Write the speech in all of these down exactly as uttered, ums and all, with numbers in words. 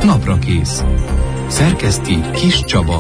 Naprakész. Szerkeszti Kis Csaba.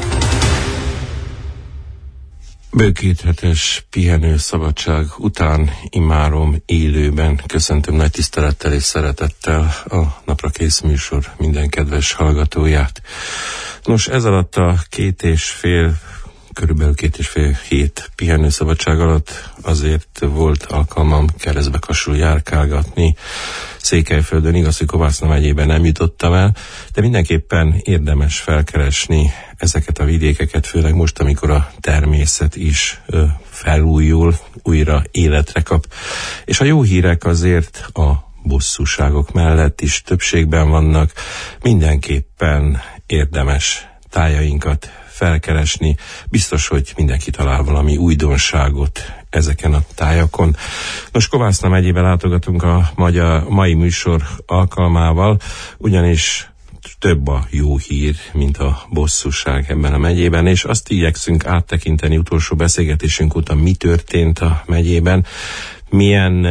Bő két hetes pihenőszabadság után immárom élőben köszöntöm nagy tisztelettel és szeretettel a Naprakész műsor minden kedves hallgatóját. Nos, ez alatt a két és fél, körülbelül két és fél hét pihenőszabadság alatt azért volt alkalmam keresztbe-kasul járkálgatni Székelyföldön. Igaz, hogy Kovászna megyében nem jutottam el, de mindenképpen érdemes felkeresni ezeket a vidékeket, főleg most, amikor a természet is ö, felújul, újra életre kap. És a jó hírek azért a bosszúságok mellett is többségben vannak. Mindenképpen érdemes tájainkat felkeresni. Biztos, hogy mindenki talál valami újdonságot ezeken a tájakon. Nos, Kovászna megyébe látogatunk a magyar, mai műsor alkalmával, ugyanis több a jó hír, mint a bosszúság ebben a megyében, és azt igyekszünk áttekinteni utolsó beszélgetésünk után, mi történt a megyében, milyen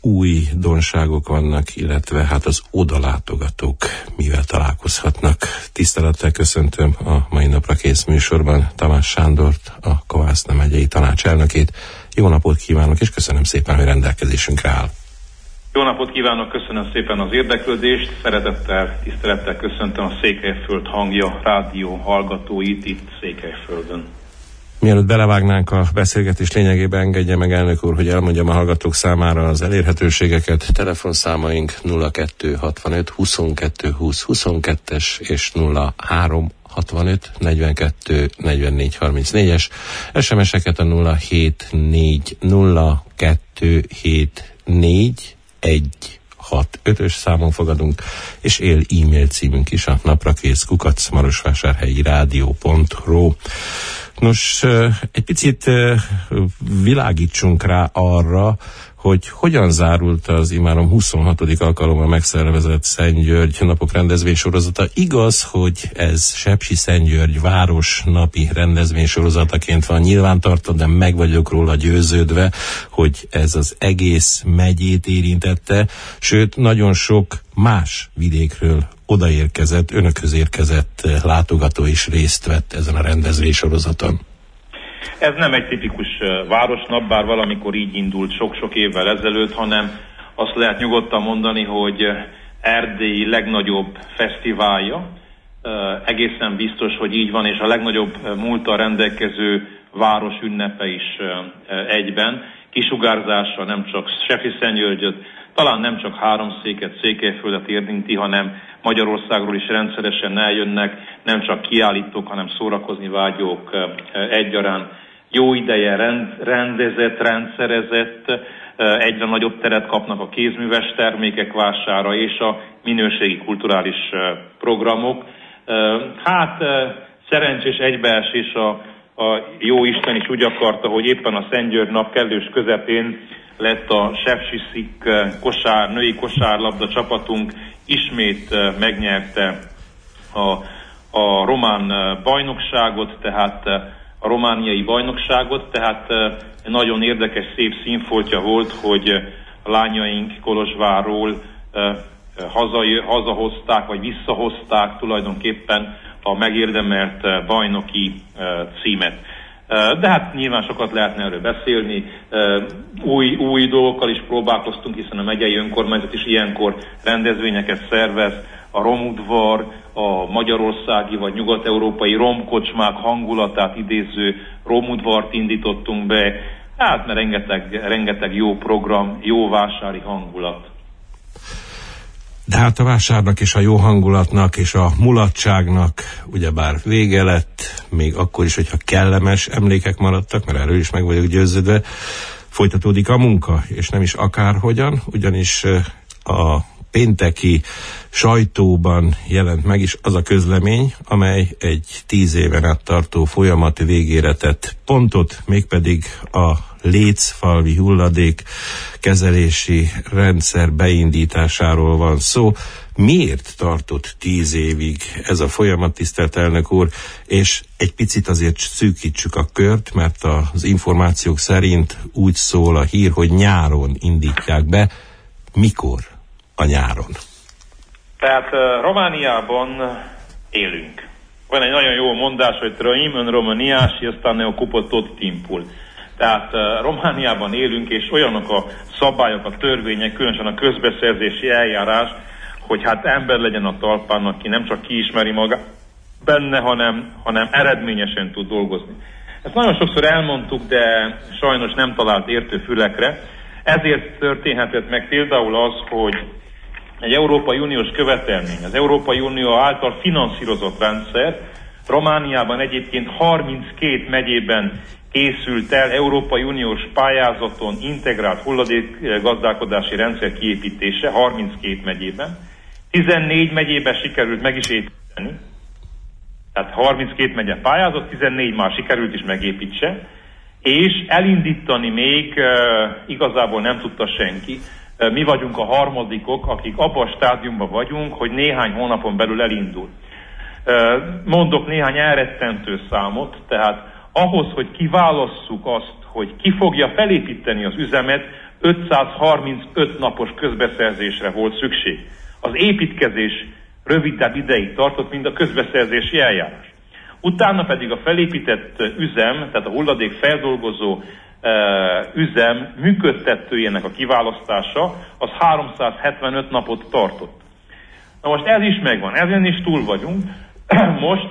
újdonságok vannak, illetve hát az odalátogatók mivel találkozhatnak. Tisztelettel köszöntöm a mai Naprakész műsorban Tamás Sándort, a Kovászna megyei tanácselnökét. Jó napot kívánok, és köszönöm szépen, hogy rendelkezésünkre áll. Jó napot kívánok, köszönöm szépen az érdeklődést, szeretettel, tisztelettel köszöntöm a Székelyföld hangja rádió hallgatóit itt Székelyföldön. Mielőtt belevágnánk a beszélgetés lényegében, engedje meg, elnök úr, hogy elmondjam a hallgatók számára az elérhetőségeket. Telefonszámaink nulla kettő hatvanöt huszonkettő húsz huszonkettes és nulla három hatvanöt negyvenkettő negyvennégy harmincnégyes, es em es-eket a nulla hét négy nulla kettő hét négy egy hat ötös számon fogadunk, és él e-mail címünk is a naprakész kukac marosvásárhelyi rádió pont ru. Nos, egy picit világítsunk rá arra, hogy hogyan zárult az immáron huszonhatodik alkalommal megszervezett Szentgyörgy napok rendezvénysorozata. Igaz, hogy ez Sepsiszentgyörgy város napi rendezvénysorozataként van nyilvántartva, de meg vagyok róla győződve, hogy ez az egész megyét érintette, sőt, nagyon sok más vidékről odaérkezett, önökhöz érkezett látogató is részt vett ezen a rendezvénysorozaton. Ez nem egy tipikus városnap, bár valamikor így indult sok-sok évvel ezelőtt, hanem azt lehet nyugodtan mondani, hogy Erdély legnagyobb fesztiválja. Egészen biztos, hogy így van, és a legnagyobb múlttal rendelkező város ünnepe is egyben. Kisugárzása nem csak Sepsiszentgyörgyöt, talán nem csak Háromszéket, Székelyföldet érinti, hanem Magyarországról is rendszeresen eljönnek, nem csak kiállítók, hanem szórakozni vágyók egyaránt. Jó ideje rend, rendezett, rendszerezett, egyre nagyobb teret kapnak a kézműves termékek vására és a minőségi kulturális programok. Hát szerencsés egybeesés, a, a jó Isten is úgy akarta, hogy éppen a Szentgyörgy nap kellős közepén lett a Sepsiszik kosár, női kosárlabda csapatunk, ismét megnyerte a, a román bajnokságot, tehát a romániai bajnokságot, tehát nagyon érdekes, szép színfoltja volt, hogy a lányaink Kolozsvárról haza, hazahozták, vagy visszahozták tulajdonképpen a megérdemelt bajnoki címet. De hát nyilván sokat lehetne erről beszélni, új, új dolgokkal is próbálkoztunk, hiszen a megyei önkormányzat is ilyenkor rendezvényeket szervez, a romudvar, a magyarországi vagy nyugat-európai romkocsmák hangulatát idéző romudvart indítottunk be, hát mert rengeteg, rengeteg jó program, jó vásári hangulat. De hát a vásárnak és a jó hangulatnak és a mulatságnak ugyebár vége lett, még akkor is, hogyha kellemes emlékek maradtak, mert erről is meg vagyok győződve, folytatódik a munka, és nem is akárhogyan, ugyanis a pénteki sajtóban jelent meg is az a közlemény, amely egy tíz éven át tartó folyamat végére tett pontot, mégpedig a lécfalvi hulladék kezelési rendszer beindításáról van szó. Miért tartott tíz évig ez a folyamat, tisztelt elnök úr, és egy picit azért szűkítsük a kört, mert az információk szerint úgy szól a hír, hogy nyáron indítják be. Mikor a nyáron? Tehát uh, Romániában élünk. Van egy nagyon jó mondás, hogy trăim în România și ăsta ne ocupă tot timpul. Tehát uh, Romániában élünk, és olyanok a szabályok, a törvények, különösen a közbeszerzési eljárás, hogy hát ember legyen a talpán, aki nem csak kiismeri maga benne, hanem, hanem eredményesen tud dolgozni. Ezt nagyon sokszor elmondtuk, de sajnos nem talált értő fülekre. Ezért történhetett meg például az, hogy egy Európai Uniós követelmény, az Európai Unió által finanszírozott rendszer Romániában egyébként harminckét megyében készült el Európai Uniós pályázaton integrált hulladékgazdálkodási rendszer kiépítése harminckét megyében. tizennégy megyében sikerült meg is építeni, tehát harminckét megye pályázott, tizennégy már sikerült is megépítse, és elindítani még uh, igazából nem tudta senki. Uh, mi vagyunk a harmadikok, akik abban a stádiumban vagyunk, hogy néhány hónapon belül elindul. Uh, mondok néhány elrettentő számot, tehát ahhoz, hogy kiválasszuk azt, hogy ki fogja felépíteni az üzemet, ötszázharmincöt napos közbeszerzésre volt szükség. Az építkezés rövidebb ideig tartott, mint a közbeszerzési eljárás. Utána pedig a felépített üzem, tehát a hulladék feldolgozó uh, üzem működtetőjének a kiválasztása, az háromszázhetvenöt napot tartott. Na most ez is megvan, ezen is túl vagyunk. Most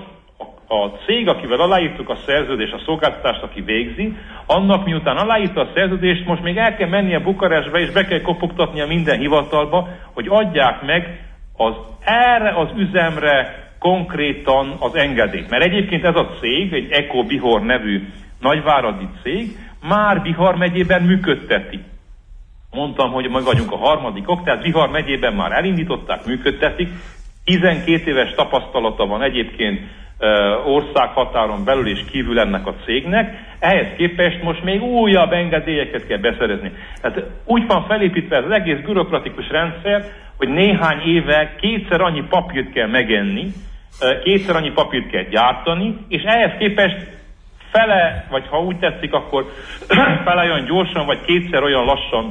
a cég, akivel aláírtuk a szerződést, a szolgáltatást, aki végzi, annak miután aláírta a szerződést, most még el kell mennie Bukarestbe, és be kell kopogtatnia minden hivatalba, hogy adják meg az erre az üzemre konkrétan az engedélyt. Mert egyébként ez a cég, egy Eco Bihor nevű nagyváradi cég, már Bihar megyében működteti. Mondtam, hogy majd vagyunk a harmadikok, tehát Bihar megyében már elindították, működtetik. tizenkét éves tapasztalata van egyébként országhatáron belül és kívül ennek a cégnek, ehhez képest most még újabb engedélyeket kell beszerezni. Tehát úgy van felépítve ez az egész bürokratikus rendszer, hogy néhány éve kétszer annyi papírt kell megenni, kétszer annyi papírt kell gyártani, és ehhez képest fele, vagy ha úgy tetszik, akkor fele olyan gyorsan, vagy kétszer olyan lassan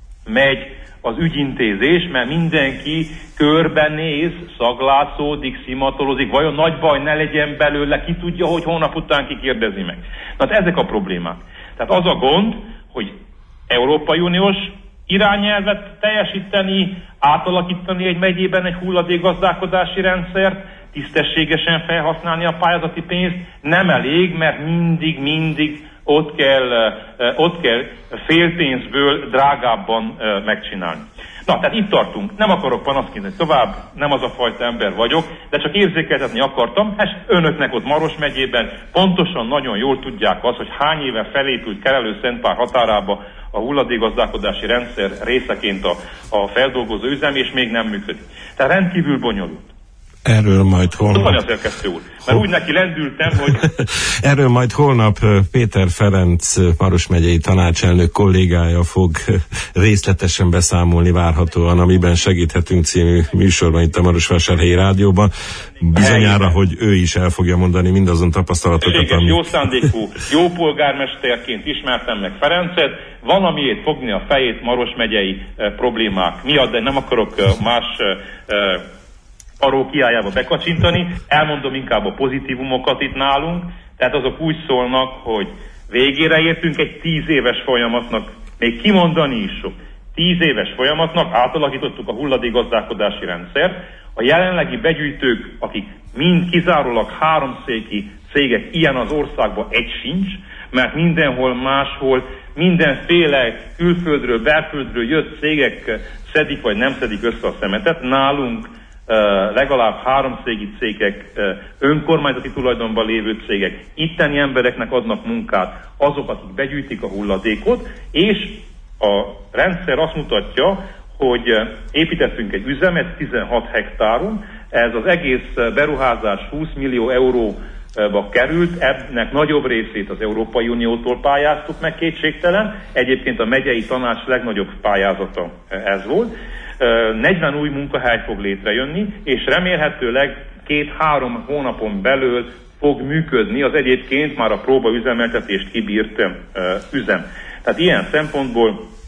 megy az ügyintézés, mert mindenki körbenéz, szaglátszódik, szimatolozik, vajon nagy baj ne legyen belőle, ki tudja, hogy hónap után ki kérdezi meg. Na hát ezek a problémák. Tehát az a gond, hogy Európai Uniós irányelvet teljesíteni, átalakítani egy megyében egy hulladékgazdálkodási rendszert, tisztességesen felhasználni a pályázati pénzt, nem elég, mert mindig, mindig ott kell, ott kell félpénzből drágábban megcsinálni. Na, tehát itt tartunk. Nem akarok panaszkodni tovább, nem az a fajta ember vagyok, de csak érzékeltetni akartam, és önöknek ott Maros megyében pontosan nagyon jól tudják azt, hogy hány éve felépült Kerelő-Szentpár határába a hulladékgazdálkodási rendszer részeként a, a feldolgozó üzem, és még nem működik. Tehát rendkívül bonyolult. Erről majd holnap... Tudani a szerkesztő úr, mert úgy neki lendültem, hogy... Erről majd holnap Péter Ferenc Maros megyei tanácselnök kollégája fog részletesen beszámolni várhatóan, amiben segíthetünk című műsorban itt a Marosvásárhelyi Rádióban. Bizonyára, hogy ő is el fogja mondani mindazon tapasztalatokat, amit... Jó szándékú, jó polgármesterként ismertem meg Ferencet, van amiért fogni a fejét Maros megyei eh, problémák miatt, de nem akarok eh, más... Eh, parókiájába bekacsintani, elmondom inkább a pozitívumokat itt nálunk, tehát azok úgy szólnak, hogy végére értünk egy tíz éves folyamatnak, még kimondani is sok, tíz éves folyamatnak, átalakítottuk a hulladékgazdálkodási rendszert, a jelenlegi begyűjtők, akik mind kizárólag háromszéki cégek, ilyen az országban egy sincs, mert mindenhol máshol mindenféle külföldről, belföldről jött cégek szedik vagy nem szedik össze a szemetet, nálunk Uh, legalább három cégi cégek, uh, önkormányzati tulajdonban lévő cégek, itteni embereknek adnak munkát azok, akik begyűjtik a hulladékot, és a rendszer azt mutatja, hogy uh, építettünk egy üzemet tizenhat hektáron, ez az egész beruházás húsz millió euróba került, ennek nagyobb részét az Európai Uniótól pályáztuk meg, kétségtelen, egyébként a megyei tanács legnagyobb pályázata ez volt, negyven új munkahely fog létrejönni, és remélhetőleg két-három hónapon belül fog működni az egyébként már a próbaüzemeltetést kibírt üzem. Tehát ilyen szempontból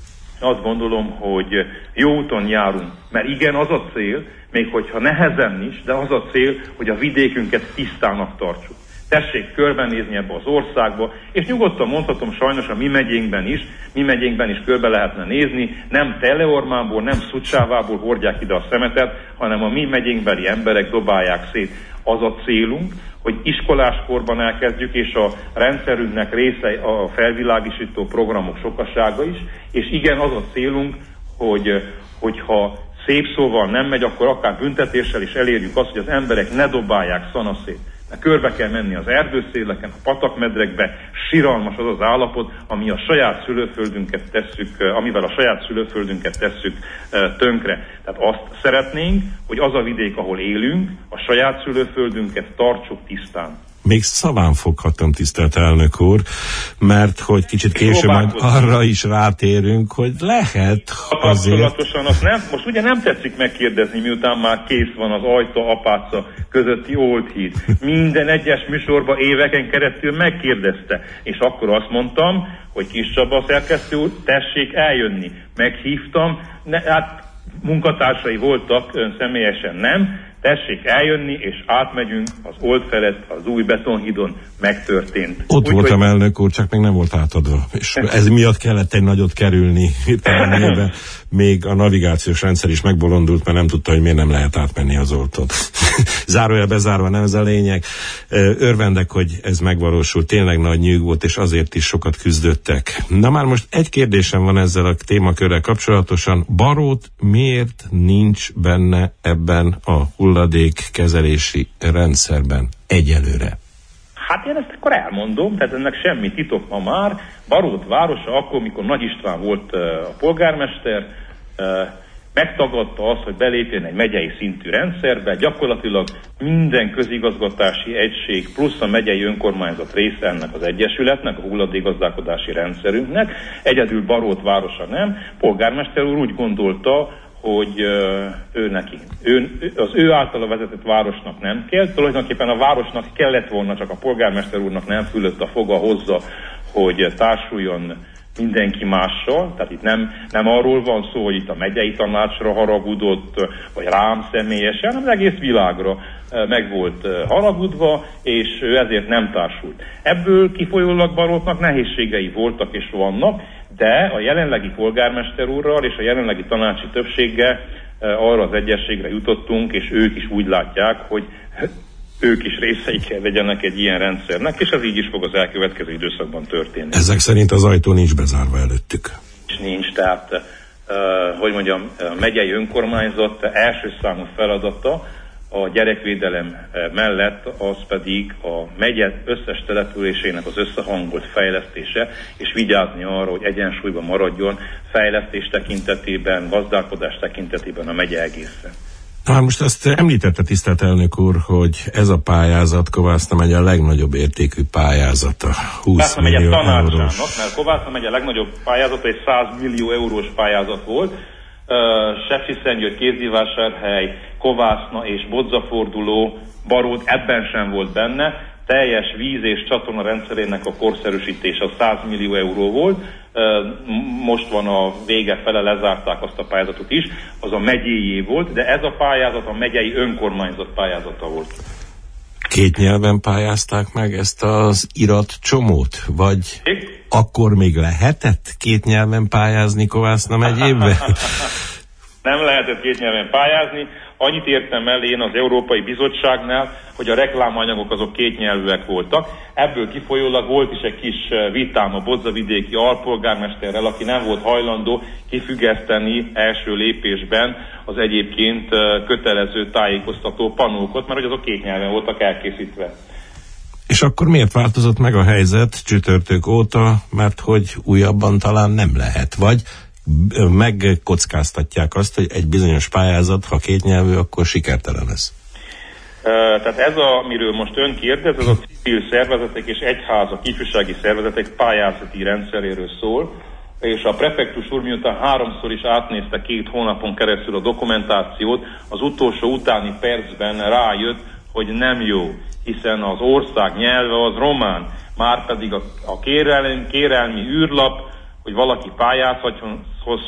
azt gondolom, hogy jó úton járunk. Mert igen, az a cél, még hogyha nehezen is, de az a cél, hogy a vidékünket tisztának tartsuk. Tessék körbenézni ebbe az országba, és nyugodtan mondhatom, sajnos a mi megyénkben is, mi megyénkben is körbe lehetne nézni, nem Teleormánból, nem Szucsávából hordják ide a szemetet, hanem a mi megyénkbeli emberek dobálják szét. Az a célunk, hogy iskoláskorban elkezdjük, és a rendszerünknek része a felvilágosító programok sokasága is, és igen, az a célunk, hogy, hogyha szép szóval nem megy, akkor akár büntetéssel is elérjük azt, hogy az emberek ne dobálják szanaszét. Körbe kell menni az erdőszéleken, a patakmedrekbe, siralmas az az állapot, ami a saját szülőföldünket tesszük, amivel a saját szülőföldünket tesszük tönkre. Tehát azt szeretnénk, hogy az a vidék, ahol élünk, a saját szülőföldünket tartsuk tisztán. Még szaván foghatom, tisztelt elnök úr, mert hogy kicsit később majd arra is rátérünk, hogy lehet azért... Kapcsolatosan azt nem, most ugye nem tetszik megkérdezni, miután már kész van az Ajta-Apáca közötti Oldhíd. Minden egyes műsorban éveken keresztül megkérdezte, és akkor azt mondtam, hogy Kis Csaba szerkesztő úr, tessék eljönni. Meghívtam, ne, hát munkatársai voltak, ön személyesen nem, tessék eljönni, és átmegyünk az Old felett, az új betonhídon, megtörtént. Ott úgy, voltam, hogy... elnök úr, csak még nem volt átadva. És ez miatt kellett egy nagyot kerülni. Még a navigációs rendszer is megbolondult, mert nem tudta, hogy miért nem lehet átmenni az Oldot. Zárójel bezárva, nem ez a lényeg. Örvendek, hogy ez megvalósult. Tényleg nagy nyűg volt, és azért is sokat küzdöttek. Na már most egy kérdésem van ezzel a témakörrel kapcsolatosan. Barót miért nincs benne ebben a hulladékkezelési rendszerben egyelőre? Hát én ezt akkor elmondom, tehát ennek semmi titok ma már. Barót városa akkor, mikor Nagy István volt uh, a polgármester, uh, megtagadta azt, hogy belépjen egy megyei szintű rendszerbe, gyakorlatilag minden közigazgatási egység plusz a megyei önkormányzat része ennek az egyesületnek, a hulladékgazdálkodási rendszerünknek, egyedül Barót városa nem. Polgármester úr úgy gondolta, hogy ő neki, ő, az ő általa vezetett városnak nem kell, tulajdonképpen a városnak kellett volna, csak a polgármester úrnak nem fülött a foga hozzá, hogy társuljon mindenki mással, tehát itt nem, nem arról van szó, hogy itt a megyei tanácsra haragudott, vagy rám személyesen, hanem az egész világra meg volt haragudva, és ő ezért nem társult. Ebből kifolyólag Barótnak nehézségei voltak és vannak, de a jelenlegi polgármester úrral és a jelenlegi tanácsi többséggel arra az egyességre jutottunk, és ők is úgy látják, hogy ők is részei kell legyenek egy ilyen rendszernek, és ez így is fog az elkövetkező időszakban történni. Ezek szerint az ajtó nincs bezárva előttük. Nincs, tehát, uh, hogy mondjam, a megyei önkormányzat első számú feladata a gyerekvédelem mellett az pedig a megye összes településének az összehangolt fejlesztése, és vigyázni arra, hogy egyensúlyban maradjon fejlesztés tekintetében, gazdálkodás tekintetében a megye egészen. Na, most azt említette, tisztelt elnök úr, hogy ez a pályázat Kovászna megye a legnagyobb értékű pályázata. húsz millió eurós. Mert Kovászna megye a legnagyobb pályázata egy száz millió eurós pályázat volt. Uh, Sepsiszentgyörgy, Kézdivásárhely, Kovászna és Bodzaforduló, Barót ebben sem volt benne. Teljes víz- és csatorna rendszerének a korszerűsítése száz millió euró volt. Uh, most van a vége fele, lezárták azt a pályázatot is. Az a megyéjé volt, de ez a pályázat a megyei önkormányzat pályázata volt. Két nyelven pályázták meg ezt az irat csomót? Vagy é? Akkor még lehetett két nyelven pályázni Kovászna megyében? Nem lehetett két nyelven pályázni. Annyit értem el én az Európai Bizottságnál, hogy a reklámanyagok azok kétnyelvűek voltak. Ebből kifolyólag volt is egy kis vitám a bodzavidéki alpolgármesterrel, aki nem volt hajlandó kifüggeszteni első lépésben az egyébként kötelező tájékoztató panókat, mert hogy azok két nyelven voltak elkészítve. És akkor miért változott meg a helyzet csütörtök óta, mert hogy újabban talán nem lehet, vagy megkockáztatják azt, hogy egy bizonyos pályázat, ha kétnyelvű, akkor sikertelen lesz? Uh, tehát ez, a, amiről most ön kérdez, ez a civil szervezetek és egyházak, ifjúsági szervezetek pályázati rendszeréről szól, és a prefektus úr miután háromszor is átnézte két hónapon keresztül a dokumentációt, az utolsó utáni percben rájött, hogy nem jó, hiszen az ország nyelve az román, márpedig a, a kérelmi, kérelmi űrlap hogy valaki pályázhasson,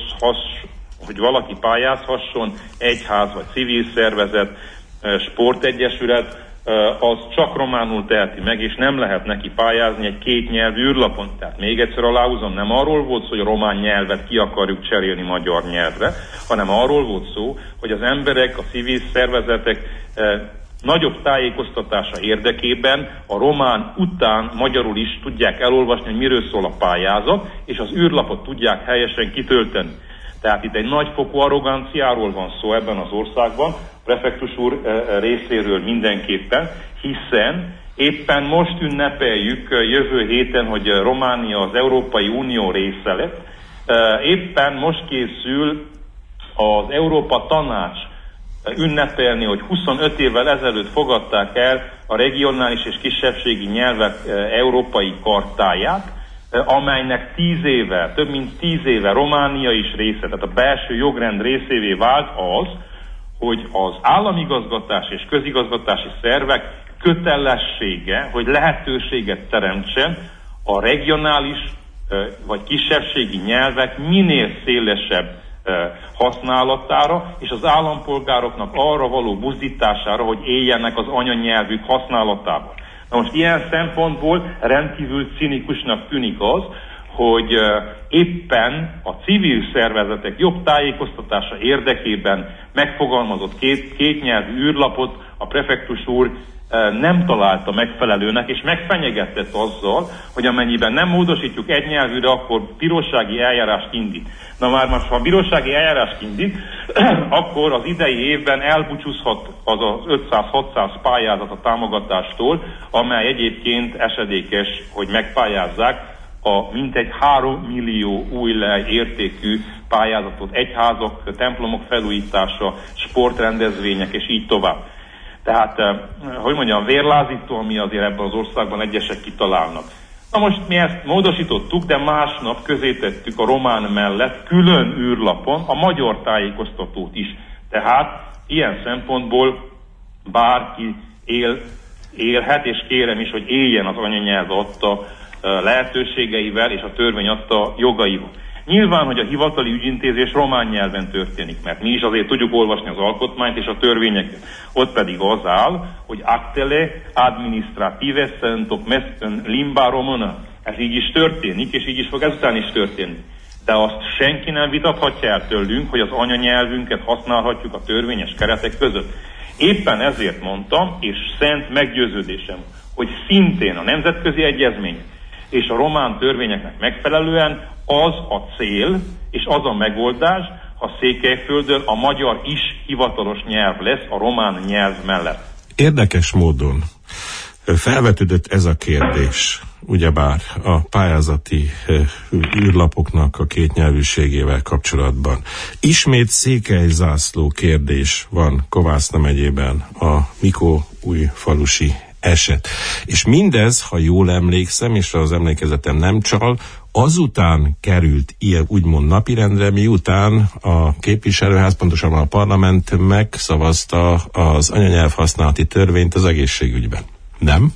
hogy valaki pályázhasson, egyház vagy civil szervezet, sportegyesület, az csak románul teheti meg, és nem lehet neki pályázni egy kétnyelvű űrlapon. Tehát még egyszer aláhúzom, nem arról volt szó, hogy a román nyelvet ki akarjuk cserélni magyar nyelvre, hanem arról volt szó, hogy az emberek, a civil szervezetek nagyobb tájékoztatása érdekében a román után magyarul is tudják elolvasni, hogy miről szól a pályázat, és az űrlapot tudják helyesen kitölteni. Tehát itt egy nagyfokú arroganciáról van szó ebben az országban, prefektus úr részéről mindenképpen, hiszen éppen most ünnepeljük jövő héten, hogy Románia az Európai Unió része lett. Éppen most készül az Európa Tanács ünnepelni, hogy huszonöt évvel ezelőtt fogadták el a regionális és kisebbségi nyelvek európai kartáját, amelynek tíz éve, több mint tíz éve Románia is része, tehát a belső jogrend részévé vált az, hogy az államigazgatás és közigazgatási szervek kötelessége, hogy lehetőséget teremtsen a regionális vagy kisebbségi nyelvek minél szélesebb használatára, és az állampolgároknak arra való buzdítására, hogy éljenek az anyanyelvük használatával. Na most ilyen szempontból rendkívül cinikusnak tűnik az, hogy éppen a civil szervezetek jobb tájékoztatása érdekében megfogalmazott két, kétnyelvű űrlapot a prefektus úr nem találta megfelelőnek, és megfenyegetett azzal, hogy amennyiben nem módosítjuk egy nyelvűre, akkor bírósági eljárást indít. Na már most, ha a bírósági eljárást indít, akkor az idei évben elbúcsúzhat az az ötszáz-hatszáz pályázat a támogatástól, amely egyébként esedékes, hogy megpályázzák a mintegy három millió új értékű pályázatot, egyházak, templomok felújítása, sportrendezvények, és így tovább. Tehát, hogy mondjam, vérlázító, ami azért ebben az országban egyesek kitalálnak. Na most mi ezt módosítottuk, de másnap közé tettük a román mellett külön űrlapon a magyar tájékoztatót is. Tehát ilyen szempontból bárki él, élhet, és kérem is, hogy éljen az anyanyelv adta lehetőségeivel és a törvény adta jogaival. Nyilván, hogy a hivatali ügyintézés román nyelven történik, mert mi is azért tudjuk olvasni az alkotmányt és a törvényeket. Ott pedig az áll, hogy actele administrative sunt ocupate în limba română. Ez így is történik, és így is fog ezután is történni. De azt senki nem vitathatja el tőlünk, hogy az anyanyelvünket használhatjuk a törvényes keretek között. Éppen ezért mondtam, és szent meggyőződésem, hogy szintén a nemzetközi egyezmény és a román törvényeknek megfelelően az a cél, és az a megoldás, ha Székelyföldön a magyar is hivatalos nyelv lesz a román nyelv mellett. Érdekes módon felvetődött ez a kérdés, ugyebár a pályázati űrlapoknak a kétnyelvűségével kapcsolatban. Ismét székelyzászló kérdés van Kovászna megyében, a Mikó-újfalusi eset. És mindez, ha jól emlékszem, és az emlékezetem nem csal, azután került ilyen úgymond napirendre, miután a képviselőház, pontosan a parlament megszavazta az anyanyelv használati törvényt az egészségügyben. Nem?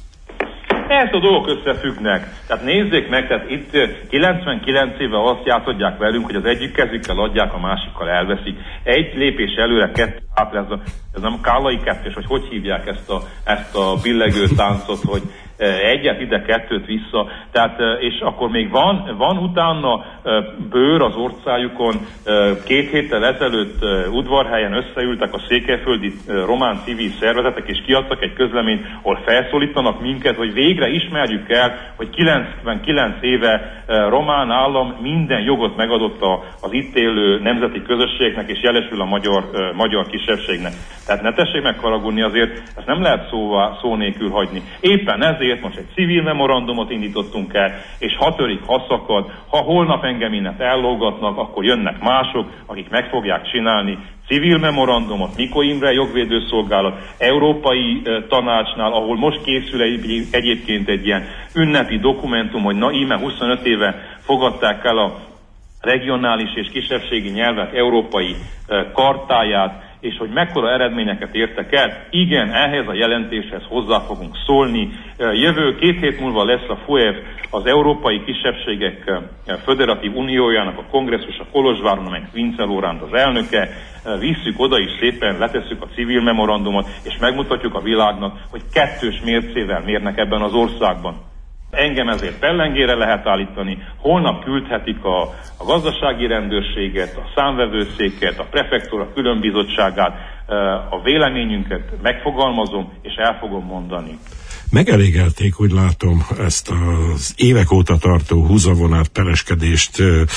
Ezt a dolgok összefüggnek. Tehát nézzék meg, tehát itt kilencvenkilenc éve azt játszodják velünk, hogy az egyik kezükkel adják, a másikkal elveszik. Egy lépés előre, kettő hátra, ez, a, ez nem kállai kettős, vagy hogy hívják ezt a, ezt a billegő táncot, hogy egyet ide, kettőt vissza, tehát, és akkor még van, van utána bőr az orcájukon. Két héttel ezelőtt Udvarhelyen összeültek a székelyföldi román civil szervezetek, és kiadtak egy közleményt, ahol felszólítanak minket, hogy végre ismerjük el, hogy kilencvenkilenc éve román állam minden jogot megadott az itt élő nemzeti közösségnek, és jelesül a magyar, magyar kisebbségnek. Tehát ne tessék megharagudni, azért ezt nem lehet szóvá, szó nélkül hagyni. Éppen ezért most egy civil memorandumot indítottunk el, és ha törik, ha szakad, ha holnap engem innen ellógatnak, akkor jönnek mások, akik meg fogják csinálni civil memorandumot, Mikó Imre jogvédőszolgálat, Európai uh, Tanácsnál, ahol most készül egy, egyébként egy ilyen ünnepi dokumentum, hogy na íme huszonöt éve fogadták el a regionális és kisebbségi nyelvek európai uh, kartáját, és hogy mekkora eredményeket értek el, igen, ehhez a jelentéshez hozzá fogunk szólni. Jövő két hét múlva lesz a ef u e ef, az Európai Kisebbségek Föderatív Uniójának a kongresszus a Kolozsváron, amelynek Vince Lóránt az elnöke. Visszük oda is szépen, letesszük a civil memorandumot, és megmutatjuk a világnak, hogy kettős mércével mérnek ebben az országban. Engem ezért pellengére lehet állítani, holnap küldhetik a, a gazdasági rendőrséget, a számvevőszéket, a prefektúra különbizottságát, a véleményünket megfogalmazom, és el fogom mondani. Megelégelték, úgy látom, ezt az évek óta tartó húzavonát, pereskedést,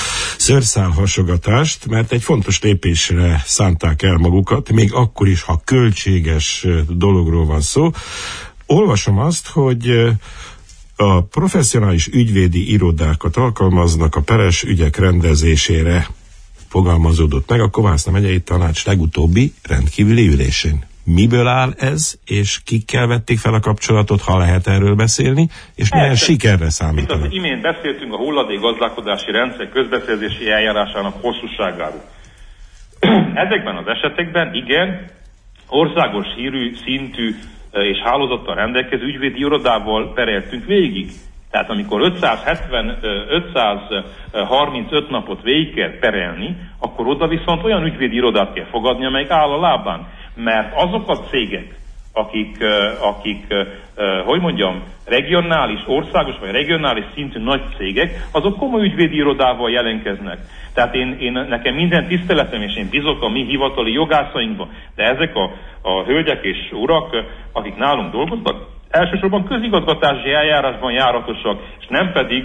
szőrszálhasogatást, mert egy fontos lépésre szánták el magukat, még akkor is, ha költséges dologról van szó. Olvasom azt, hogy a professzionális ügyvédi irodákat alkalmaznak a peres ügyek rendezésére, fogalmazódott meg a Kovászna megyei tanács legutóbbi rendkívüli ülésén. Miből áll ez, és kikkel vették fel a kapcsolatot, ha lehet erről beszélni, és milyen Persze. sikerre számítanak? Itt az imént beszéltünk a hulladékgazdálkodási rendszer közbeszerzési eljárásának hosszúságáról. Ezekben az esetekben igen, országos hírű, szintű és hálózattal rendelkező ügyvédi irodával pereltünk végig. Tehát amikor ötszázhetven, ötszázharmincöt napot végig kell perelni, akkor oda viszont olyan ügyvédi irodát kell fogadni, amelyik áll a lábán. Mert azok a cégek, akik, akik hogy mondjam, regionális, országos vagy regionális szintű nagy cégek, azok komoly ügyvédi irodával jelenkeznek. Tehát én, én, nekem minden tiszteletem, és én bízok a mi hivatali jogászainkban, de ezek a, a hölgyek és urak, akik nálunk dolgoznak, elsősorban közigazgatási eljárásban járatosak, és nem pedig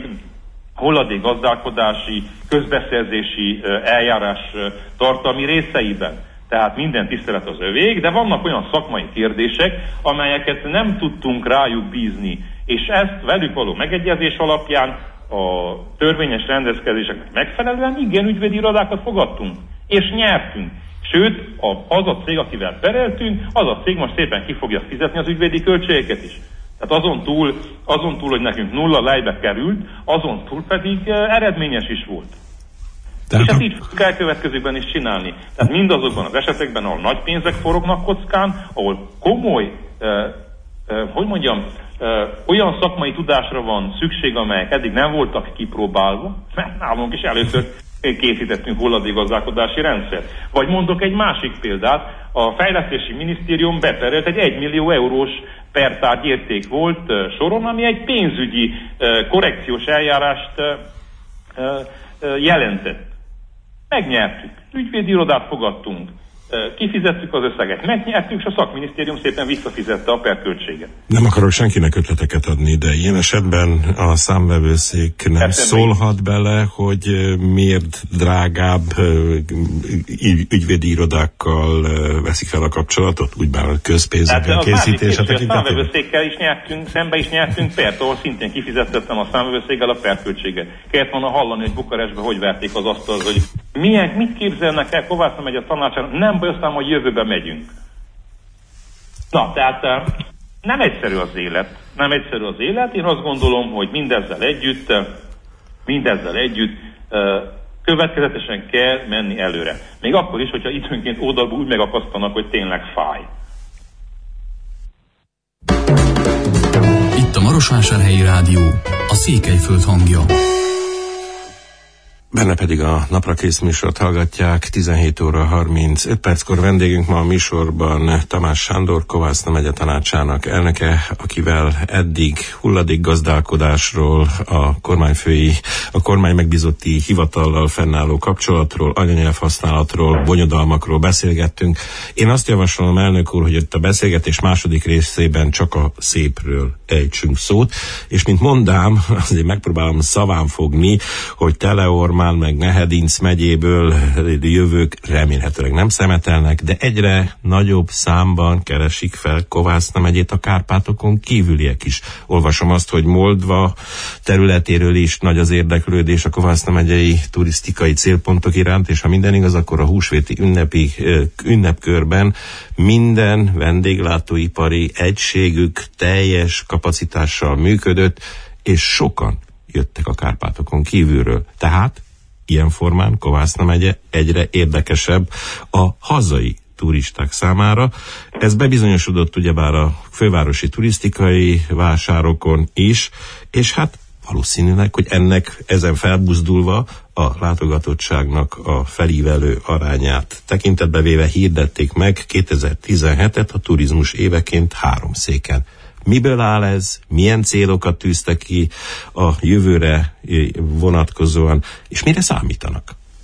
hulladékgazdálkodási, közbeszerzési eljárás tartalmi részeiben. Tehát minden tisztelet az övék, de vannak olyan szakmai kérdések, amelyeket nem tudtunk rájuk bízni. És ezt velük való megegyezés alapján a törvényes rendezkedéseknek megfelelően igen ügyvédi irodákat fogadtunk. És nyertünk. Sőt, az a cég, akivel pereltünk, az a cég most szépen ki fogja fizetni az ügyvédi költségeket is. Tehát azon túl, azon túl, hogy nekünk nulla lejbe került, azon túl pedig eredményes is volt. Tehát és ezt így fogjuk elkövetkezőkben is csinálni. Tehát mindazokban az esetekben, ahol nagy pénzek forognak kockán, ahol komoly, eh, eh, hogy mondjam, eh, olyan szakmai tudásra van szükség, amelyek eddig nem voltak kipróbálva, mert nálunk is először készítettünk hulladékgazdálkodási rendszert. Vagy mondok egy másik példát, a Fejlesztési Minisztérium beperelte egy egymillió eurós pertárgy érték volt eh, soron, ami egy pénzügyi eh, korrekciós eljárást eh, eh, jelentett. Megnyertük. Ügyvédi irodát fogadtunk. Kifizettük az összeget. Megnyertük, és a szakminisztérium szépen visszafizette a perköltséget. Nem akarok senkinek ötleteket adni, de ilyen esetben a számvevőszék nem Esetben szólhat bele, hogy miért drágább ügyvédi irodákkal veszik fel a kapcsolatot, úgy bár közpénzekkel készítése tekintetében. A számvevőszékkel is nyertünk, szembe is nyertünk pert, ahol szintén kifizettettem a számvevőszékkel a perköltséget. Kellett volna hallani, hogy Bukarestben hogy verték az asztalhoz, hogy milyen, mit képzelnek el Kovászna megye tanácsának, nem baj, aztán, hogy jövőbe megyünk. Na, tehát nem egyszerű az élet. Nem egyszerű az élet. Én azt gondolom, hogy mindezzel együtt, mindezzel együtt következetesen kell menni előre. Még akkor is, hogyha időnként oldalból úgy megakasztanak, hogy tényleg fáj. Itt a Marosvásárhelyi Rádió, a Székelyföld hangja. Benne pedig a Napra Kész műsort hallgatják, tizenhét óra harmincöt perckor vendégünk ma a műsorban Tamás Sándor, Kovászna megye tanácsának elnöke, akivel eddig hulladékgazdálkodásról, a kormányfői, a kormány megbízotti hivatallal fennálló kapcsolatról, anyanyelvhasználatról, bonyodalmakról beszélgettünk. Én azt javasolom, elnök úr, hogy itt a beszélgetés második részében csak a szépről ejtsünk szót, és mint mondám, azért megpróbálom szaván fogni, hogy Teleormán meg Nehedinc megyéből jövők remélhetőleg nem szemetelnek, de egyre nagyobb számban keresik fel Kovászna megyét a Kárpátokon kívüliek is. Olvasom azt, hogy Moldva területéről is nagy az érdeklődés a Kovászna megyei turisztikai célpontok iránt, és ha minden igaz, akkor a húsvéti ünnepi ünnepkörben minden vendéglátóipari egységük teljes kapacitással működött, és sokan jöttek a Kárpátokon kívülről. Tehát ilyen formán Kovászna megye egyre érdekesebb a hazai turisták számára. Ez bebizonyosodott ugyebár a fővárosi turisztikai vásárokon is, és hát valószínűleg, hogy ennek ezen felbuzdulva a látogatottságnak a felívelő arányát tekintetbe véve hirdették meg kétezer-tizenhetet a turizmus éveként Háromszéken. Miből áll ez, milyen célokat tűztek ki a jövőre vonatkozóan, és mire számítanak?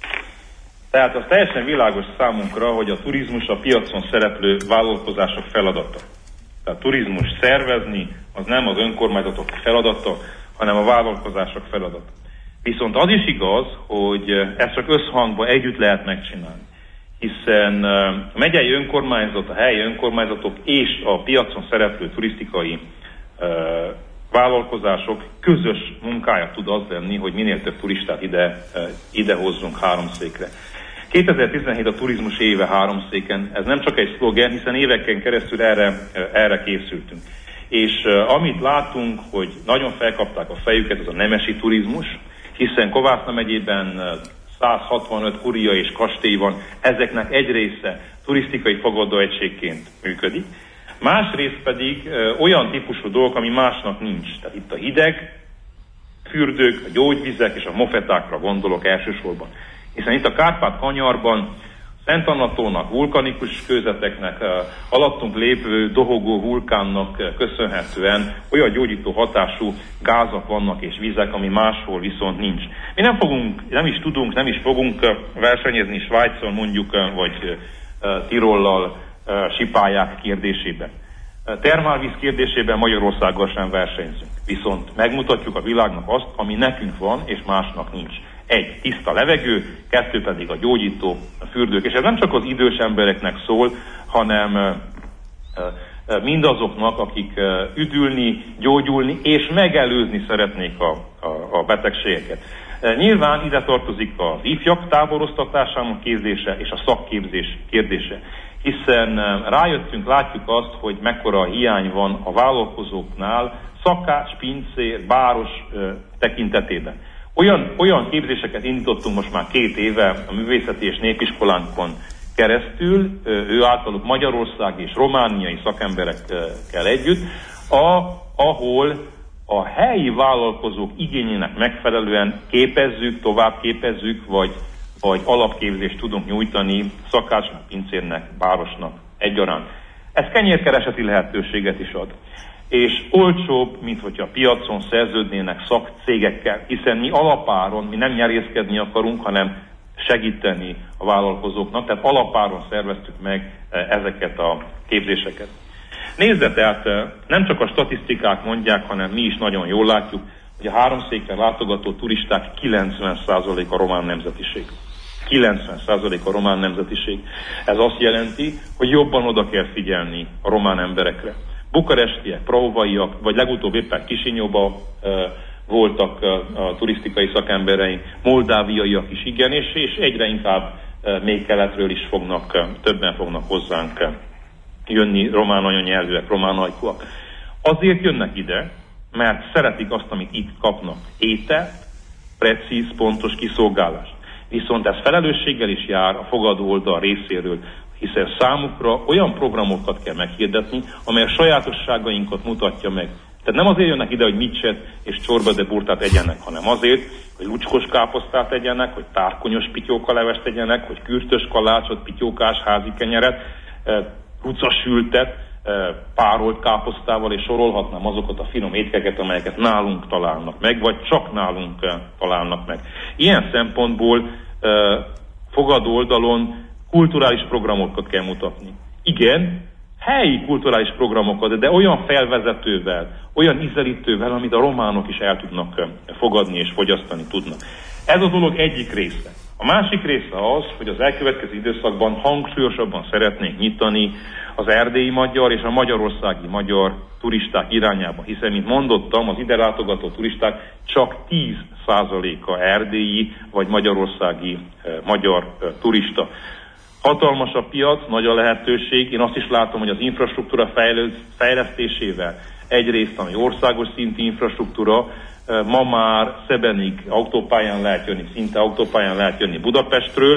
Tehát az teljesen világos számunkra, hogy a turizmus a piacon szereplő vállalkozások feladata. Tehát turizmus szervezni az nem az önkormányzatok feladata, hanem a vállalkozások feladata. Viszont az is igaz, hogy ezt csak összhangban együtt lehet megcsinálni. Hiszen a megyei önkormányzat, a helyi önkormányzatok és a piacon szereplő turisztikai uh, vállalkozások közös munkája tud az lenni, hogy minél több turistát ide, uh, ide hozzunk Háromszékre. kétezer-tizenhét a turizmus éve Háromszéken. Ez nem csak egy szlogen, hiszen éveken keresztül erre, uh, erre készültünk. És uh, amit látunk, hogy nagyon felkapták a fejüket, az a nemesi turizmus, hiszen Kovászna megyében uh, száz hatvanöt kuria és kastély van, ezeknek egy része turisztikai fogadóegységként működik. Másrészt pedig ö, olyan típusú dolgok, ami másnak nincs. Tehát itt a hideg fürdők, a gyógyvizek és a mofetákra gondolok elsősorban. Hiszen itt a Kárpát-kanyarban Szent Anna-tónak, vulkanikus kőzeteknek, ö, alattunk lépő dohogó vulkánnak ö, köszönhetően olyan gyógyító hatású gázak vannak és vizek, ami máshol viszont nincs. Mi nem fogunk, nem is tudunk, nem is fogunk ö, versenyezni Svájcon mondjuk, ö, vagy ö, Tirollal ö, sipályák kérdésében. Termálvíz kérdésében Magyarországgal sem versenyzünk. Viszont megmutatjuk a világnak azt, ami nekünk van és másnak nincs. Egy, tiszta levegő, kettő pedig a gyógyító fürdők. És ez nem csak az idős embereknek szól, hanem mindazoknak, akik üdülni, gyógyulni és megelőzni szeretnék a, a, a betegségeket. Nyilván ide tartozik az ifjak táboroztatásának kérdése és a szakképzés kérdése. Hiszen rájöttünk, látjuk azt, hogy mekkora hiány van a vállalkozóknál szakács, pincér, báros tekintetében. Olyan, olyan képzéseket indítottunk most már két éve a művészeti és népiskolánkon keresztül, ő általuk magyarországi és romániai szakemberekkel együtt, a, ahol a helyi vállalkozók igényének megfelelően képezzük, tovább képezzük, vagy, vagy alapképzést tudunk nyújtani szakácsnak, pincérnek, bárosnak egyaránt. Ez kenyérkereseti lehetőséget is ad. És olcsóbb, mint hogyha a piacon szerződnének szakcégekkel, hiszen mi alapáron, mi nem nyerészkedni akarunk, hanem segíteni a vállalkozóknak, tehát alapáron szerveztük meg ezeket a képzéseket. Nézze, tehát nem csak a statisztikák mondják, hanem mi is nagyon jól látjuk, hogy a Háromszékre látogató turisták kilencven százaléka román nemzetiség. kilencven százaléka román nemzetiség. Ez azt jelenti, hogy jobban oda kell figyelni a román emberekre. Bukarestiek, prahovaiak, vagy legutóbb éppen Kisinyóba e, voltak a, a turisztikai szakembereink, moldáviaiak is igen, és, és egyre inkább e, még keletről is fognak, e, többen fognak hozzánk e, jönni, román anyanyelvűek, román ajkúak. Azért jönnek ide, mert szeretik azt, amit itt kapnak. Ételt, precíz, pontos kiszolgálást. Viszont ez felelősséggel is jár a fogadó oldal részéről, hiszen számukra olyan programokat kell meghirdetni, amely a sajátosságainkat mutatja meg. Tehát nem azért jönnek ide, hogy micset és csorba de burtát egyenek, hanem azért, hogy lucskos káposztát egyenek, hogy tárkonyos pityókalevest egyenek, hogy kürtös kalácsot, pityókás házi kenyeret, rucasültet, párolt káposztával, és sorolhatnám azokat a finom étkeket, amelyeket nálunk találnak meg, vagy csak nálunk találnak meg. Ilyen szempontból fogadó oldalon kulturális programokat kell mutatni. Igen, helyi kulturális programokat, de olyan felvezetővel, olyan ízelítővel, amit a románok is el tudnak fogadni és fogyasztani tudnak. Ez a dolog egyik része. A másik része az, hogy az elkövetkező időszakban hangsúlyosabban szeretnénk nyitani az erdélyi magyar és a magyarországi magyar turisták irányába, hiszen, mint mondottam, az ide látogató turisták csak tíz százaléka erdélyi vagy magyarországi eh, magyar eh, turista. Hatalmas a piac, nagy a lehetőség. Én azt is látom, hogy az infrastruktúra fejlesztésével egyrészt, ami országos szintű infrastruktúra, ma már Szebenig autópályán lehet jönni, szinte autópályán lehet jönni Budapestről,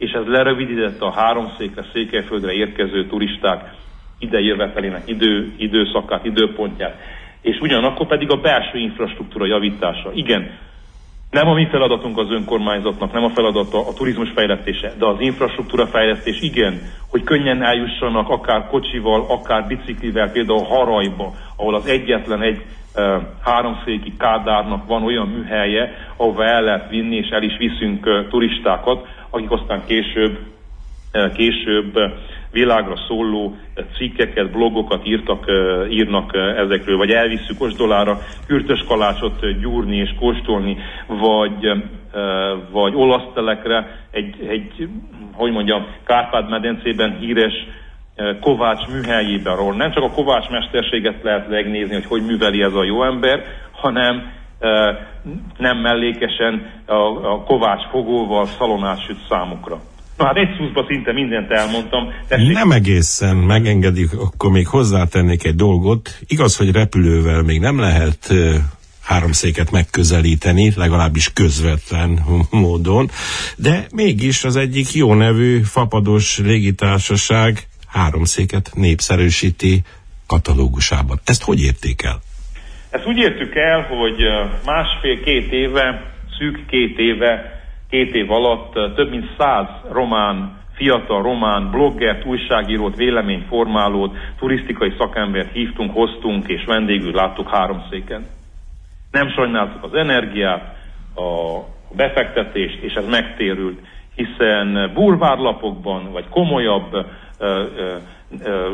és ez lerövidítette a háromszékre, Székelyföldre érkező turisták idejövetelének idő, időszakát, időpontját. És ugyanakkor pedig a belső infrastruktúra javítása. Igen, nem a mi feladatunk az önkormányzatnak, nem a feladata a turizmus fejlesztése, de az infrastruktúra fejlesztés igen, hogy könnyen eljussanak akár kocsival, akár biciklivel, például Harajba, ahol az egyetlen egy uh, háromszéki Kádárnak van olyan műhelye, ahova el lehet vinni, és el is viszünk uh, turistákat, akik aztán később, uh, később uh, világra szóló cikkeket, blogokat írtak, írnak ezekről, vagy elvisszük Osdolára kürtös kalácsot gyúrni és kóstolni, vagy, vagy olasz telekre egy, egy, hogy mondjam, Kárpát-medencében híres kovács műhelyében, ahol nem csak a kovács mesterséget lehet megnézni, hogy hogy műveli ez a jó ember, hanem nem mellékesen a, a kovács fogóval szalonát süt számukra. Na hát egy szuszba szinte mindent elmondtam. Tessék. Nem egészen, megengedik, akkor még hozzátennék egy dolgot. Igaz, hogy repülővel még nem lehet uh, háromszéket megközelíteni, legalábbis közvetlen módon, de mégis az egyik jó nevű fapados légitársaság háromszéket népszerűsíti katalógusában. Ezt hogy érték el? Ezt úgy értük el, hogy másfél-két éve, szűk két éve, Két év alatt több mint száz román, fiatal román bloggert, újságírót, véleményformálót, turisztikai szakembert hívtunk, hoztunk és vendégül láttuk háromszéken. Nem sajnáltuk az energiát, a befektetést, és ez megtérült, hiszen bulvárlapokban, vagy komolyabb ö, ö, ö,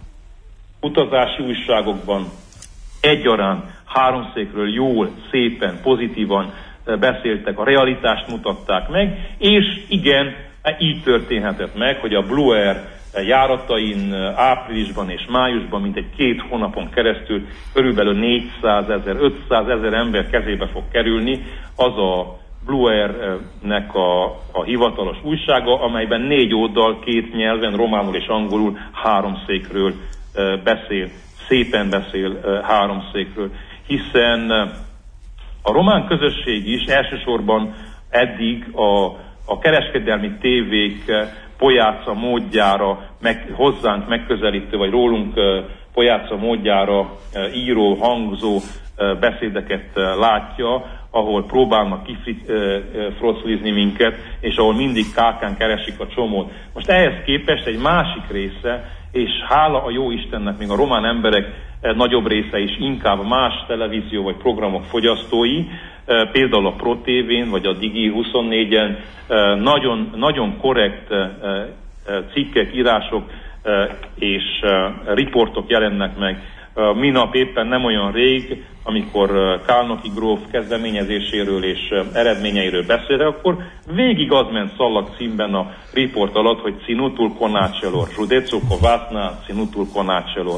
utazási újságokban egyaránt háromszékről jól, szépen, pozitívan beszéltek, a realitást mutatták meg, és igen, így történhetett meg, hogy a Blue Air járatain áprilisban és májusban mintegy két hónapon keresztül körülbelül négyszázezer, ötszázezer ember kezébe fog kerülni az a Blue Air-nek a, a hivatalos újsága, amelyben négy oldal, két nyelven, románul és angolul háromszékről beszél, szépen beszél háromszékről, hiszen a román közösség is elsősorban eddig a, a kereskedelmi tévék pojáca módjára meg, hozzánk megközelítő, vagy rólunk pojáca módjára író, hangzó beszédeket látja, ahol próbálnak kifroclizni minket, és ahol mindig kákán keresik a csomót. Most ehhez képest egy másik része, és hála a jó Istennek még a román emberek nagyobb része is inkább más televízió vagy programok fogyasztói, például a Pro té vén vagy a Digi huszonnégyen nagyon, nagyon korrekt cikkek, írások és riportok jelennek meg. Minap éppen nem olyan rég, amikor Kálnoky gróf kezdeményezéséről és eredményeiről beszéltek, akkor végig az ment szallag címben a riport alatt, hogy Ținutul Conacelor, Județul Covasna, Ținutul Conacelor.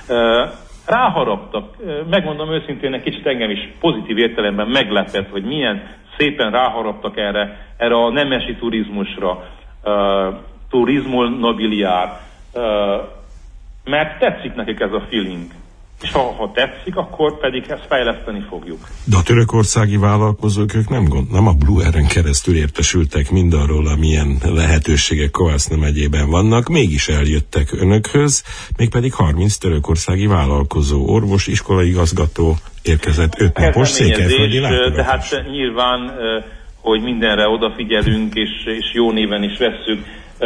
Ráharaptak, megmondom őszintén, egy kicsit engem is pozitív értelemben meglepett, hogy milyen szépen ráharaptak erre, erre a nemesi turizmusra, uh, turizmul nobiliár, uh, mert tetszik nekik ez a feeling. És ha, ha tetszik, akkor pedig ezt fejleszteni fogjuk. De a törökországi vállalkozók, ők nem, gond, nem a Blue Air-en keresztül értesültek mindarról, amilyen lehetőségek Kovászna megyében vannak, mégis eljöttek önökhöz, mégpedig harminc törökországi vállalkozó, orvos, iskolaigazgató érkezett öt napos székelyföldi látogatás. De hát nyilván, hogy mindenre odafigyelünk, és, és jó néven is vesszük.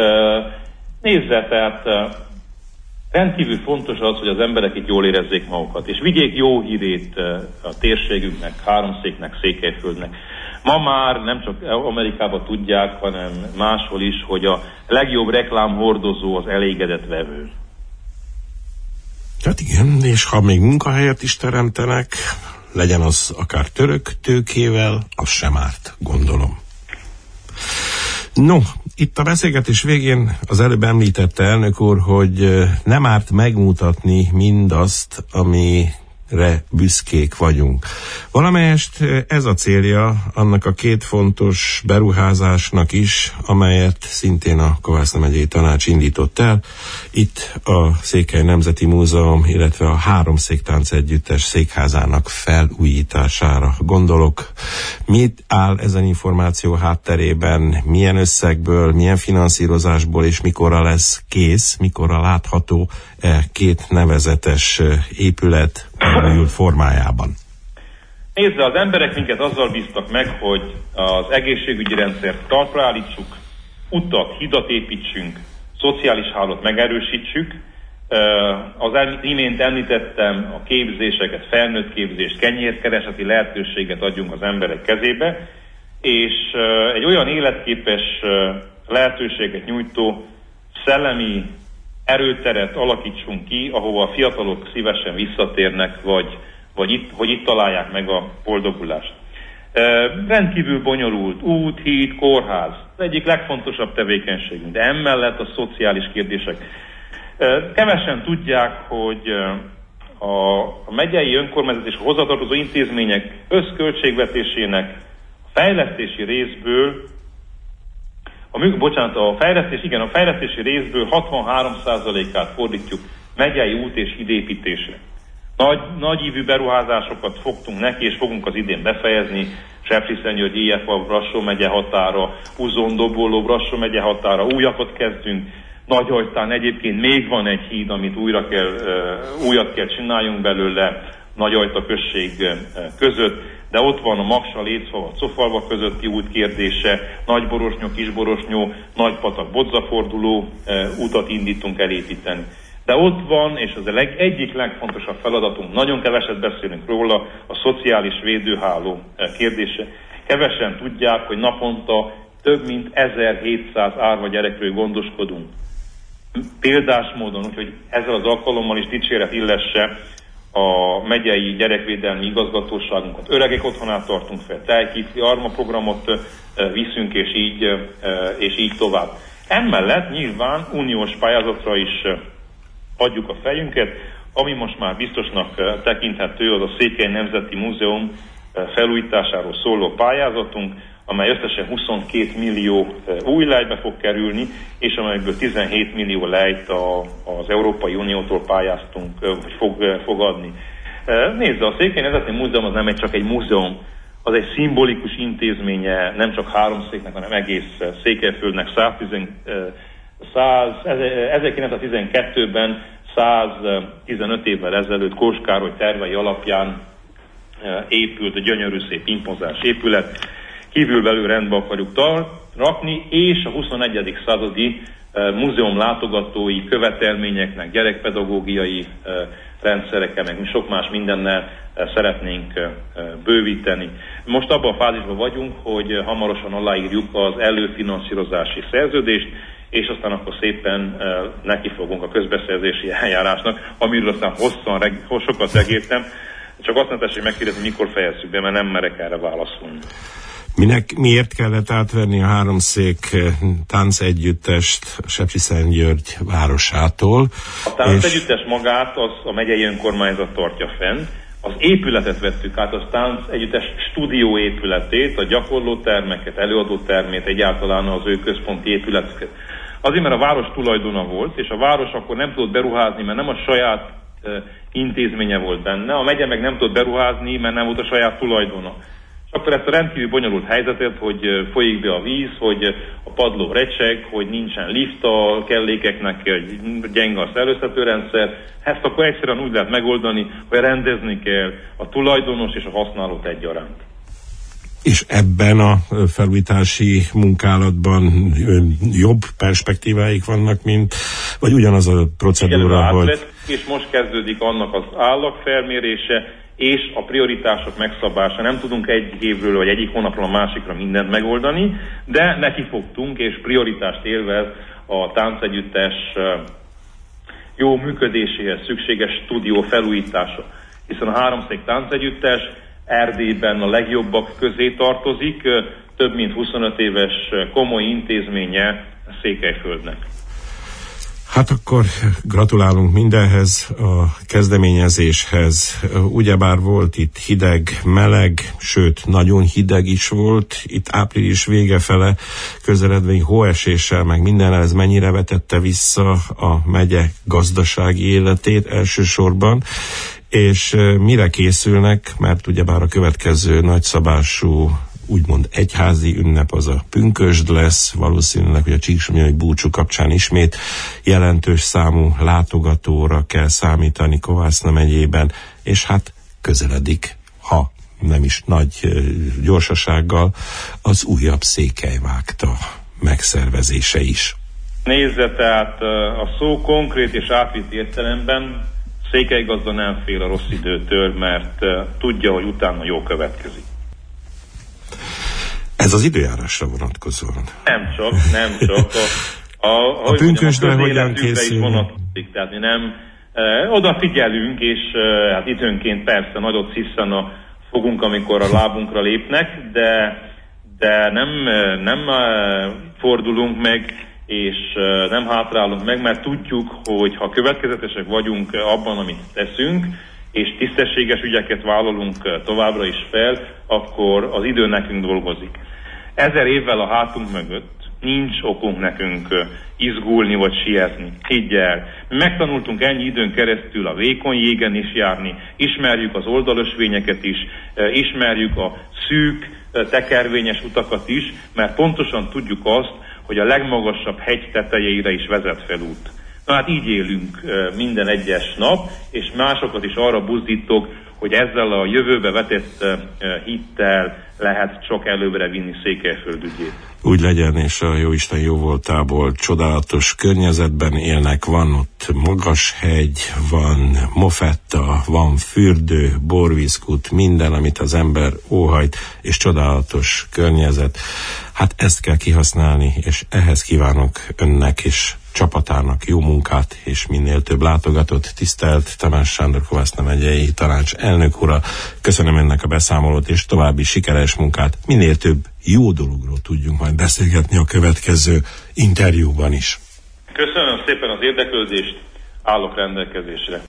Nézze, tehát rendkívül fontos az, hogy az emberek itt jól érezzék magukat, és vigyék jó hírét a térségünknek, háromszéknek, Székelyföldnek. Ma már nem csak Amerikában tudják, hanem máshol is, hogy a legjobb reklámhordozó az elégedett vevő. Hát igen, és ha még munkahelyet is teremtenek, legyen az akár török tőkével, az sem árt, gondolom. No, itt a beszélgetés végén az előbb említette elnök úr, hogy nem árt megmutatni mindazt, ami re büszkék vagyunk. Valamelyest ez a célja annak a két fontos beruházásnak is, amelyet szintén a Kovászna megyei tanács indított el. Itt a Székely Nemzeti Múzeum, illetve a Háromszék Táncegyüttes székházának felújítására gondolok. Mit áll ezen információ hátterében, milyen összegből, milyen finanszírozásból és mikorra lesz kész, mikorra látható e két nevezetes épület új formájában? Nézd, az emberek minket azzal bíztak meg, hogy az egészségügyi rendszert talpra állítsuk, utat, hidat építsünk, szociális hálót megerősítsük. Az imént említettem a képzéseket, felnőtt képzést, kenyérkereseti lehetőséget adjunk az emberek kezébe, és egy olyan életképes lehetőséget nyújtó szellemi erőteret alakítsunk ki, ahova a fiatalok szívesen visszatérnek, vagy, vagy itt, hogy itt találják meg a boldogulást. E, rendkívül bonyolult út, híd, kórház, az egyik legfontosabb tevékenységünk, de emellett a szociális kérdések. E, kevesen tudják, hogy a, a megyei önkormányzat és a hozzátartozó intézmények összköltségvetésének a fejlesztési részből A, bocsánat, a fejlesztés, igen, a fejlesztési részből hatvanhárom százalékát fordítjuk megyei út és hídépítésre. Nagy, nagyívű beruházásokat fogtunk neki, és fogunk az idén befejezni. Sepsiszentgyörgy, Éjjelfalv, Brassó megye határa, Uzsonna, Dobolló, Brassó megye határa, újakat kezdünk. Nagyajtán egyébként még van egy híd, amit újra kell, uh, újat kell csináljunk belőle Nagyajta község között, de ott van a Maksa, Lécfalva, Cofalva közötti út kérdése, Nagyborosnyó, Kisborosnyó, Nagypatak, Bodzaforduló e, utat indítunk elépíteni. De ott van, és az a leg, egyik legfontosabb feladatunk, nagyon keveset beszélünk róla, a szociális védőháló e, kérdése. Kevesen tudják, hogy naponta több mint ezerhétszáz árva gyerekről gondoskodunk. Példás módon, úgyhogy ezzel az alkalommal is dicséret illesse a megyei gyerekvédelmi igazgatóságunkat. Öregek otthonát tartunk fel, Telkíti Arma programot viszünk, és így, és így tovább. Emellett nyilván uniós pályázatra is adjuk a fejünket, ami most már biztosnak tekinthető, az a Székely Nemzeti Múzeum felújításáról szóló pályázatunk, amely összesen huszonkét millió új lejbe fog kerülni, és amelyből tizenhét millió lejt a, az Európai Uniótól pályáztunk, vagy fog, fog adni. Nézd, a Székely Nemzeti Múzeum az nem egy csak egy múzeum, az egy szimbolikus intézménye, nem csak Háromszéknek, hanem egész Székelyföldnek. ezerkilencszáztizenkettőben, száztizenöt évvel ezelőtt Kós Károly tervei alapján épült a gyönyörű szép impozáns épület. Kívülbelül rendbe akarjuk tar- rakni, és a huszonegyedik századi e, múzeum látogatói követelményeknek, gyerekpedagógiai e, rendszerekkel, meg sok más mindennel e, szeretnénk e, bővíteni. Most abban a fázisban vagyunk, hogy hamarosan aláírjuk az előfinanszírozási szerződést, és aztán akkor szépen e, neki fogunk a közbeszerzési eljárásnak, amiről aztán hosszan, reg- sokat regéltem. Csak azt nem tessék megkérdezni, mikor fejezzük be, mert nem merek erre válaszolni. Minek, miért kellett átvenni a Háromszék táncegyüttest Sepsiszentgyörgy városától? A táncegyüttes és... magát az a megyei önkormányzat tartja fenn. Az épületet vettük át, a táncegyüttes stúdió épületét, a gyakorlótermeket, előadótermét, egyáltalán az ő központi épületeket. Azért, mert a város tulajdona volt, és a város akkor nem tudott beruházni, mert nem a saját uh, intézménye volt benne, a megye meg nem tudott beruházni, mert nem volt a saját tulajdona. Akkor ezt a rendkívül bonyolult helyzetet, hogy folyik be a víz, hogy a padló recseg, hogy nincsen lift a kellékeknek, hogy gyenge a szellőztetőrendszer, ezt akkor egyszerűen úgy lehet megoldani, hogy rendezni kell a tulajdonos és a használót egyaránt. És ebben a felújítási munkálatban jobb perspektíváik vannak, mint, vagy ugyanaz a procedúra, igen, hogy... Átlet, és most kezdődik annak az állagfelmérése, és a prioritások megszabása. Nem tudunk egy évről vagy egyik hónapról a másikra mindent megoldani, de nekifogtunk, és prioritást élvez a táncegyüttes jó működéséhez szükséges stúdió felújítása. Hiszen a Háromszék táncegyüttes Erdélyben a legjobbak közé tartozik, több mint huszonöt éves komoly intézménye Székelyföldnek. Hát akkor gratulálunk mindenhez, a kezdeményezéshez. Ugyebár volt itt hideg, meleg, sőt, nagyon hideg is volt. Itt április vége fele közeledve hóeséssel, meg minden, ez mennyire vetette vissza a megye gazdasági életét elsősorban, és mire készülnek, mert ugyebár a következő nagyszabású úgymond egyházi ünnep az a pünkösd lesz, valószínűleg, hogy a Csíksomlyai búcsú kapcsán ismét jelentős számú látogatóra kell számítani Kovászna megyében, és hát közeledik, ha nem is nagy gyorsasággal, az újabb székelyvágta megszervezése is. Nézze, tehát a szó konkrét és átvitt értelemben székelygazda nem fél a rossz időtől, mert tudja, hogy utána jó következik. Ez az időjárásra vonatkozóan. Nem csak, nem csak. A, a, a pünkösdre hogyan készül? Tehát mi nem e, odafigyelünk, és e, hát időnként persze nagyot sziszana fogunk, amikor a lábunkra lépnek, de, de nem, nem fordulunk meg, és nem hátrálunk meg, mert tudjuk, hogy ha következetesek vagyunk abban, amit teszünk, és tisztességes ügyeket vállalunk továbbra is fel, akkor az idő nekünk dolgozik. Ezer évvel a hátunk mögött nincs okunk nekünk izgulni vagy sietni. Higgy el. Mi megtanultunk ennyi időn keresztül a vékony jégen is járni, ismerjük az oldalösvényeket is, ismerjük a szűk, tekervényes utakat is, mert pontosan tudjuk azt, hogy a legmagasabb hegy tetejére is vezet fel út. Na hát így élünk minden egyes nap, és másokat is arra buzdítok, hogy ezzel a jövőbe vetett hittel lehet csak előbbre vinni Székelyföld ügyét. Úgy legyen, és a Jóisten jóvoltából csodálatos környezetben élnek, van ott magas hegy, van mofetta, van fürdő, borvízkút, minden, amit az ember óhajt, és csodálatos környezet. Hát ezt kell kihasználni, és ehhez kívánok önnek és csapatának jó munkát, és minél több látogatót. Tisztelt Tamás Sándor Kovászna megyei tanács elnök ura, köszönöm ennek a beszámolót, és további sikeres munkát. Minél több jó dologról tudjunk majd beszélgetni a következő interjúban is. Köszönöm szépen az érdeklődést, állok rendelkezésre.